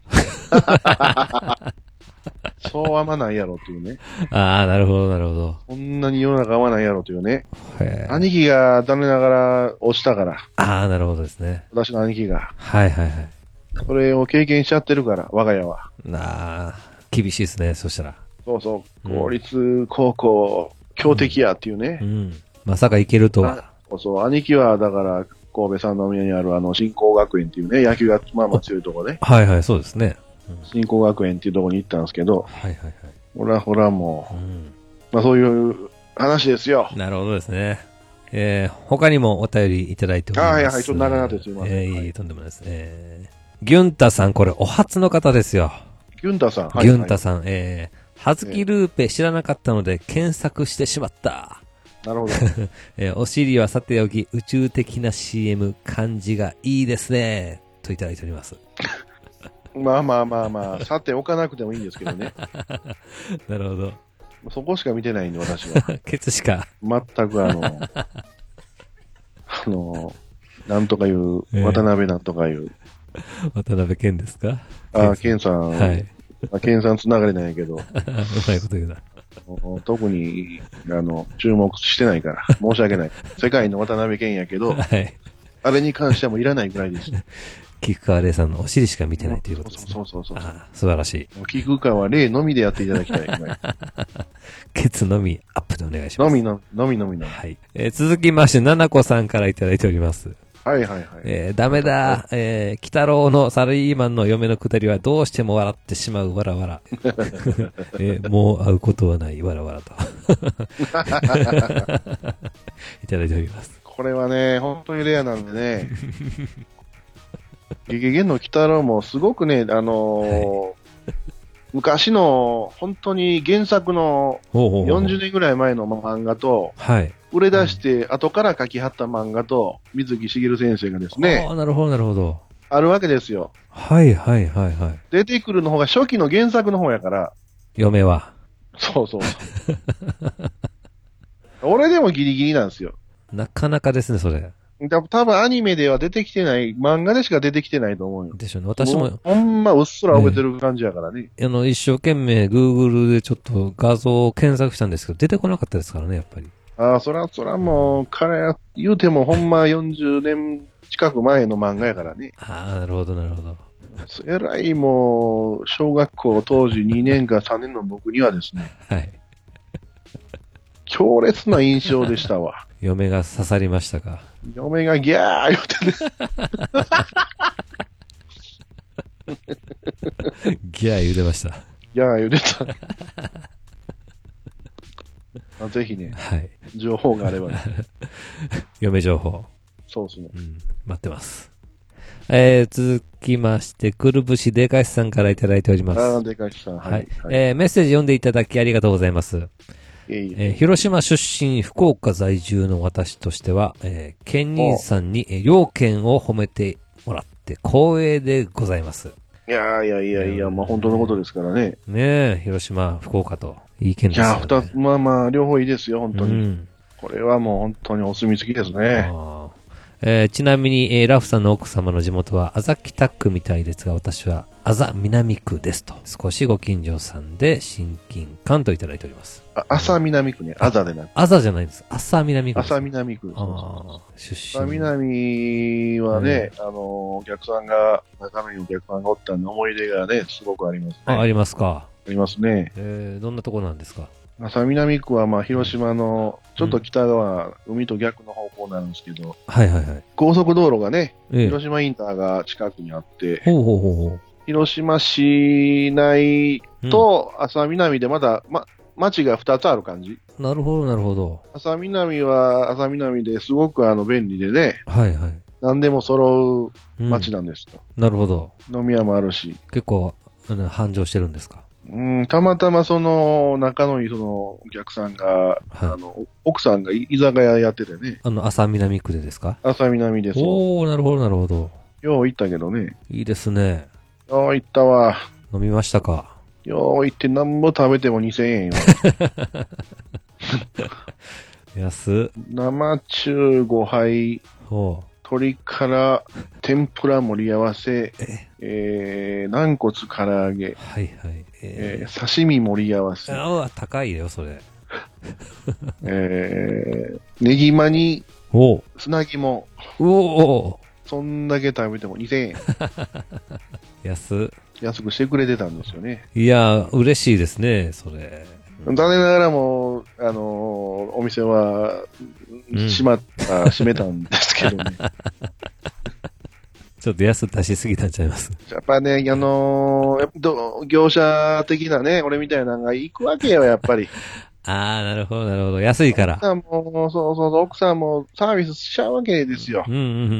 そうあんまないやろっていうね。 ああ、なるほどなるほど。 こんなに世の中合わないやろというね。兄貴が残念ながら落ちたから。 ああ、なるほどですね。 私の兄貴が。 はいはいはい。 それを経験しちゃってるから、我が家は。 なあ、厳しいですね、そしたら。 そうそう、公立高校、強敵やっていうね。うん。うん、 まさか行けるとは。 そうそう、兄貴はだから、神戸三宮にあるあの、新興学園っていうね、野球がまあまあ強いとこね。 はいはい、そうですね。 うん、新興学園っていうとこに行ったんですけど。 はいはいはい。 ほらほらもう、うん、まあそういう話ですよ。 なるほどですね。えー、他にもお便りいただいております。 はいはい、ちょっと長々とすいません。 えー、いい、とんでもないです。えー、ギュンタさん、これお初の方ですよ。 ギュンタさん。 はい、ギュンタさん、えー、はずきルーペ知らなかったので検索してしまった。 なるほど。 えー、お尻はさておき、宇宙的な シーエム、感じがいいですね。といただいております。 まあまあまあまあ、さておかなくてもいいんですけどね。 なるほど。 そこしか見てないんで、私は。 ケツしか。 全くあの、あの、なんとかいう、渡辺なんとかいう。 えー、渡辺健ですか？ ああ、健さん。はい。健さんつながりなんやけど。うまいこと言うな。 特に、あの、注目してないから、申し訳ない。世界の渡辺健やけど、はい。あれに関してはもういらないぐらいです。 菊川玲さんのお尻しか見てないということですね。 そうそうそうそう。 ああ、素晴らしい。 菊川玲のみでやっていただきたい。 ケツのみアップでお願いします。 のみの、のみのみのみ。 はい。えー、続きまして、ななこさんからいただいております。 はいはいはい。 えー、ダメだ。えー、北郎のサラリーマンの嫁のくだりはどうしても笑ってしまうわらわら。えー、もう会うことはないわらわらと。いただいております。 これはね、本当にレアなんでね。ゲゲゲの鬼太郎もすごくね、あのーはい、昔の本当に原作のよんじゅうねんぐらい前の漫画と、はい、売れ出して後から書きはった漫画と、水木しげる先生がですね、 ああ、なるほどなるほど。 あるわけですよ。 はいはいはいはい。 出てくるの方が初期の原作の方やから。 嫁は。 そうそうそう。俺でもギリギリなんですよ。 なかなかですね、それ。 多分アニメでは出てきてない、漫画でしか出てきてないと思うよ。 でしょうね。私も。 ほんまうっすら覚えてる感じやからね。 ね、あの、一生懸命 Google でちょっと画像を検索したんですけど、出てこなかったですからね、やっぱり。 ああ、そらそらもう、彼、言うてもほんまよんじゅうねん近く前の漫画やからね。 ああ、なるほど、なるほど。 えらいもう、小学校当時にねんかさんねんの僕にはですね。はい。強烈な印象でしたわ。 嫁が刺さりましたか？ 嫁がギャー言うてね。ギャー言うてました。 ギャー言うてた。ぜひね、はい、情報があれば、ね、 嫁情報。 そうですね、 うん。待ってます。えー、続きまして、くるぶしでかしさんからいただいております。 ああ、でかしさん。はい。はい、 えー、メッセージ読んでいただきありがとうございます。えー、広島出身、福岡在住の私としては、えー、ケンニーさんに、えー、要件を褒めてもらって光栄でございます。 いやいやいやいや、うん、まあ本当のことですからね。 ねえ、広島、福岡と、いい県ですよね。 いや、二つ、まあまあ、両方いいですよ、本当に。うん、これはもう本当にお墨付きですね。 あえー、ちなみに、えー、ラフさんの奥様の地元は、あざ北区みたいですが、私は、あざ南区ですと。少しご近所さんで親近感といただいております。 あ、あさ南区ね。あざでなく。 あざじゃないです。あさ南区。 あさ南区。 ああ、出身。 あさ南はね、うん、あの、お客さんが、中身にお客さんがおったんで思い出がね、すごくありますね。 あ、ありますか。 ありますね。 えー、どんなところなんですか？ あさ南区は、まあ、広島の、ちょっと北側、うん、海と逆の方向なんですけど、 はいはいはい。 高速道路がね、ええ、広島インターが近くにあって、 ほうほうほうほう。 広島市内とあさ南でまだ、ま、町がふたつある感じ。 なるほど、なるほど。 あさ南はあさ南ですごくあの便利でね、 はいはい。 何でも揃う町なんですよ。 うん、なるほど。 飲み屋もあるし。 結構、繁盛してるんですか？ うん、たまたまその、仲のいいその、お客さんが、はい、あの、奥さんが居酒屋やっててね。 あの、あさ南区でですか？ あさ南です。 おー、なるほど、なるほど。 よう行ったけどね。 いいですね。 よう行ったわ。 飲みましたか？ よう行って何も食べてもにせんえんよ。 安。 生中ごはい。ほう。鶏から天ぷら盛り合わせ。ええー、軟骨唐揚げ。はいはい。えー、刺身盛り合わせ。 ああ、高いよ、それ。 えー、ネギマに、お砂肝。おおそんだけ食べてもにせんえん。 安。 安くしてくれてたんですよね。 いや、嬉しいですね、それ。 残念ながらも、あのー、お店は、閉まった、うん、閉めたんですけどね。 ちょっと安出しすぎたんちゃいます？ やっぱね、あのー、やっぱ業者的なね、俺みたいなのが行くわけよ、やっぱり。 ああ、なるほど、なるほど。安いから。 奥さんも、そうそうそう、奥さんもサービスしちゃうわけですよ。 うんうんうんうん。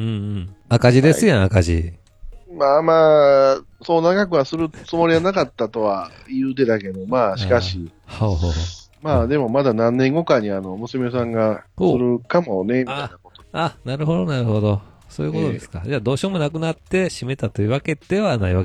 赤字ですやん、はい、赤字。 まあまあ、そう長くはするつもりはなかったとは言うてたけど、まあ、しかし。ほうほう。まあ、でもまだ何年後かにあの、娘さんがするかもね、みたいなこと。 あ、なるほど、なるほど。そういうことですか。えー、じゃあ、どうしようもなくなって閉めたというわけではないわけですか。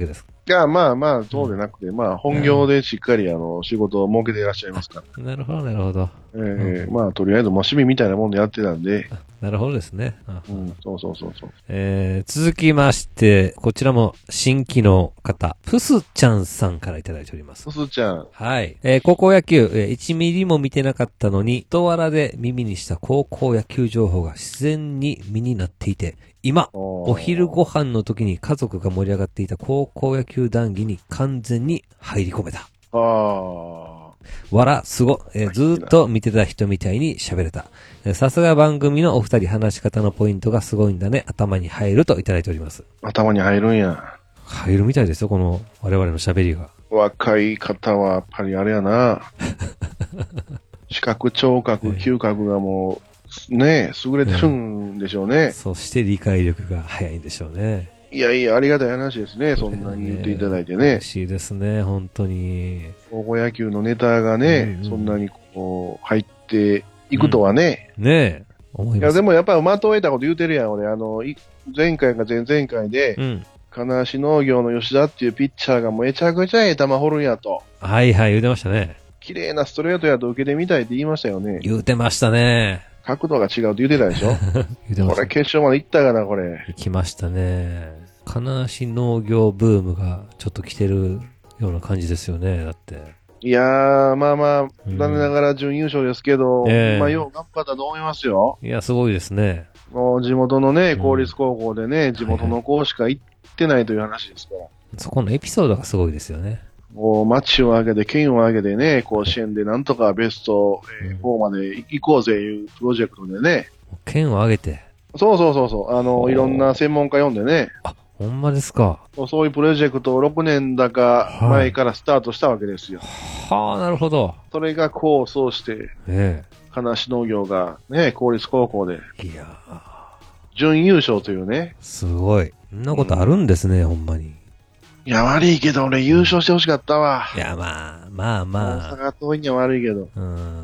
いや、まあまあ、そうでなくて、うん、まあ、本業でしっかり、あの、仕事を設けていらっしゃいますから。 なるほど、なるほど。 ええーうん、まあ、とりあえず、まあ、趣味みたいなもんでやってたんで。 なるほどですね。 うん、そうそうそうそう。 えー、続きまして、こちらも新規の方、プスちゃんさんからいただいております。 プスちゃん。 はい。えー、高校野球、えー、いちミリも見てなかったのに、人わらで耳にした高校野球情報が自然に身になっていて、今、お昼ご飯の時に家族が盛り上がっていた高校野球談義に完全に入り込めた。 ああ。 わら、すご、えー、ずーっと見てた人みたいに喋れた。さすが番組のお二人話し方のポイントがすごいんだね。頭に入るといただいております。 頭に入るんや。 入るみたいですよ、この我々の喋りが。 若い方はやっぱりあれやな。視覚、聴覚、嗅覚がもう、ねえ、優れてるんでしょうね。 そして理解力が早いんでしょうね。 いやいや、ありがたい話ですね。そんなに言っていただいてね。 嬉しいですね、本当に。 高校野球のネタがね、うんうん、そんなにこう、入っていくとはね。 うん、ねえ、思います。 いや、でもやっぱり的を得たこと言うてるやん、俺。あの、前回か前々回で、うん、金足農業の吉田っていうピッチャーがめちゃくちゃええ球掘るんやと。 はいはい、言うてましたね。 綺麗なストレートやと受けてみたいって言いましたよね。 言うてましたね。 角度が違うって言うてたでしょ言うてました。これ決勝まで行ったかな、これ。 行きましたね。金足農業ブームがちょっと来てるような感じですよね、だって。 いやー、まあまあ、残念ながら準優勝ですけど、うんえー、まあ、よう頑張ったと思いますよ。 いや、すごいですね。 もう地元のね、公立高校でね、うん、地元の子しか行ってないという話ですから。はいはい、 そこのエピソードがすごいですよね。 もう町を挙げて、県を挙げてね、甲子園でなんとかベストよんまで行こうぜいうプロジェクトでね。 県を挙げて。 そうそうそうそう。あの、いろんな専門家読んでね。 あ、ほんまですか。 そういうプロジェクトをろくねんだか前からスタートしたわけですよ。 はあ、なるほど。 それがこう、そうして、ええ、金足農業がね、公立高校で。いや準優勝というね。 すごい。そんなことあるんですね、うん、ほんまに。 いや、悪いけど俺優勝してほしかったわ。 いや、まあ、まあまあ。 大阪桐蔭には悪いけど。 うん、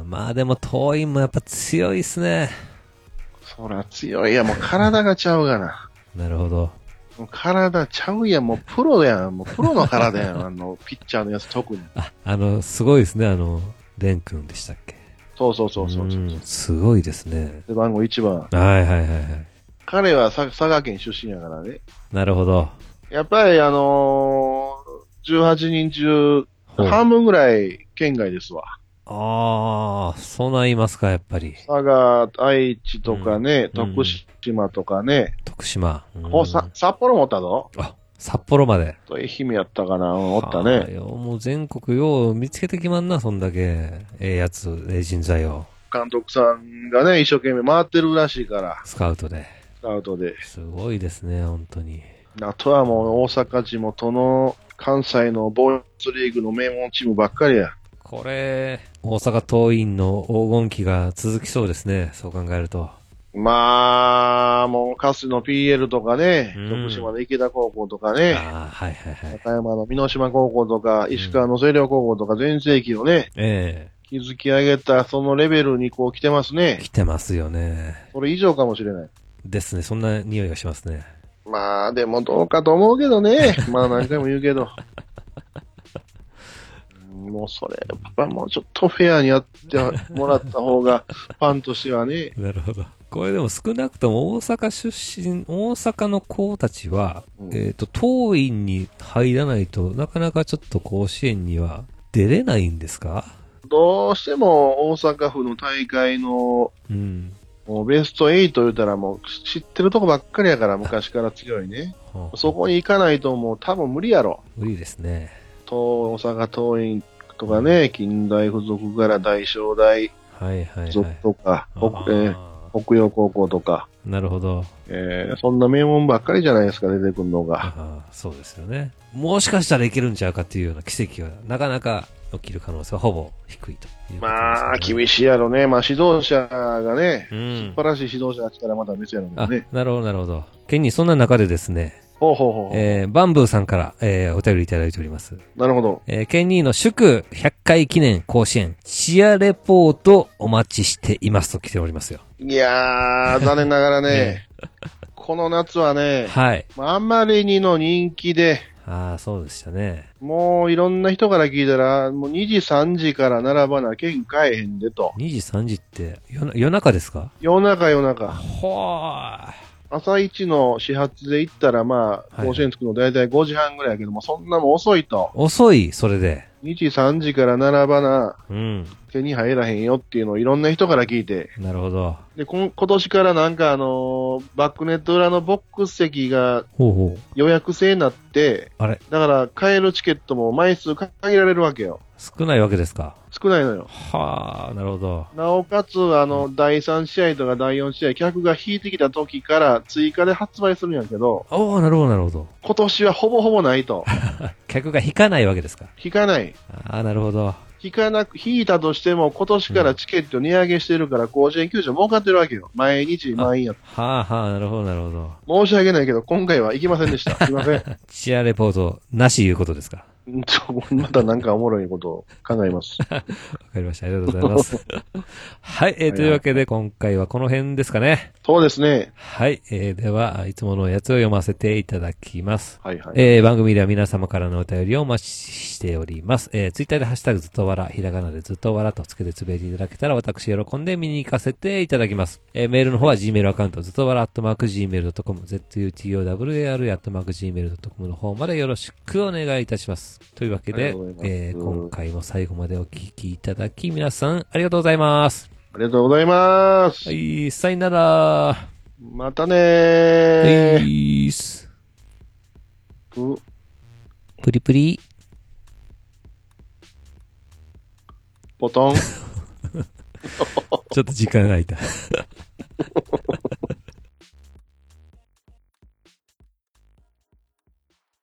まあでも桐蔭もやっぱ強いっすね。 そら強い。いや、もう体がちゃうがな。 なるほど。 もう体ちゃうやん。もうプロやん。もうプロの体やん。あの、ピッチャーのやつ特に。 あ、あの、すごいですね。あの、レン君でしたっけ。 そうそうそうそうそう。 すごいですね。 背番号いちばん。 はいはいはいはい。 彼は佐賀県出身やからね。 なるほど。 やっぱりあのー、じゅうはちにん中、半分ぐらい県外ですわ。 ああ、そうな言いますか、やっぱり。 佐賀、愛知とかね、うん、徳島とかね。 徳島。 うん、お、さ、札幌もおったぞ。 あ、札幌まで。 愛媛やったかな、おったね。 よもう全国よう見つけてきまんな、そんだけ。ええやつ、ええ人材を。 監督さんがね、一生懸命回ってるらしいから。 スカウトで。 スカウトで。 すごいですね、本当に。 あとはもう大阪地元の関西のボーイズリーグの名門チームばっかりや。 これ、大阪桐蔭の黄金期が続きそうですね。そう考えると。 まあ、もう、かつての ピーエル とかね、うん、徳島の池田高校とかね、 あはいはいはい、 中山の美濃島高校とか、石川の星稜高校とか、全盛期をね、うん、ええ築き上げたそのレベルにこう来てますね。 来てますよね。 それ以上かもしれない。ですね。そんな匂いがしますね。 まあ、でもどうかと思うけどね。まあ何回も言うけど。もうそれ、パパもうちょっとフェアにやってもらった方が、ファンとしてはね。 なるほど。これでも少なくとも大阪出身、大阪の子たちは、うん、えっと、桐蔭に入らないとなかなかちょっと甲子園には出れないんですか？ どうしても大阪府の大会の、うん、もうベストはち言うたらもう知ってるとこばっかりやから昔から強いね。そこに行かないともう多分無理やろ。 無理ですね。 大阪桐蔭とかね、近代付属から大正大付属とか、はいはいはい、北、北洋高校とか。 なるほど。 えー、そんな名門ばっかりじゃないですか、出てくるのが。 あそうですよね。もしかしたらいけるんちゃうかっていうような奇跡はなかなか起きる可能性はほぼ低いということですね。 まあ、厳しいやろね。まあ、指導者がね、うん、素晴らしい指導者が来たらまた別やろうね。 なるほど、なるほど。現にそんな中でですね、 ほうほうほう。 えー、バンブーさんから、えー、お便りいただいております。 なるほど。 えー、ケンニーの祝ひゃっかい記念甲子園、チアレポートお待ちしていますと来ておりますよ。 いやー、残念ながらね、この夏はね、はい。あんまりにの人気で、 ああ、そうでしたね。 もういろんな人から聞いたら、もうにじさんじから並ばな券買えへんでと。 にじさんじって夜夜中ですか？ 夜中夜中。 ほー。 朝一の始発で行ったら、まあ、甲子園着くのだいたいごじはんぐらいやけども、そんなもん遅いと。 遅い、それで。 にじさんじから並ばな、 うん。 手に入らへんよっていうのをいろんな人から聞いて。 なるほど。 で、こん今年からなんかあのーバックネット裏のボックス席がほうほう予約制になって、 あれだから買えるチケットも枚数限られるわけよ。 少ないわけですか？ 少ないのよ。 はあ、なるほど。 なおかつ、あの、だいさん試合とかだいよん試合、客が引いてきた時から追加で発売するんやけど、 おお、なるほど、なるほど。 今年はほぼほぼないと。 客が引かないわけですか？ 引かない。 ああ、なるほど。 引かなく、引いたとしても、今年からチケット値上げしてるから、甲子園球場儲かってるわけよ。毎日満員や。 はあはあ、なるほど、なるほど。 申し訳ないけど、今回は行きませんでした。すいません。 チアレポート、なしいうことですか？ ちょ、またなんかおもろいことを考えます。 わかりました。ありがとうございます。はい、えー、というわけで今回はこの辺ですかね。 そうですね。 はい、えー、では、いつものやつを読ませていただきます。 はいはい。 えー、番組では皆様からのお便りをお待ちしております。えー、ツイッターでハッシュタグずっとわら、ひらがなでずっとわらとつけてつぶやいていただけたら私喜んで見に行かせていただきます。えー、メールの方は Gmail アカウントずっとわらアットマーク ジーメールドットコム ズットワラ アットマーク ジーメールドットコム の方までよろしくお願いいたします。というわけで、えー、今回も最後までお聞きいただき皆さんありがとうございます。 ありがとうございます。 はい、さよなら。 またねー。 はいーす。 ぷ、 プリプリ。 ポトン。 ちょっと時間が空いた。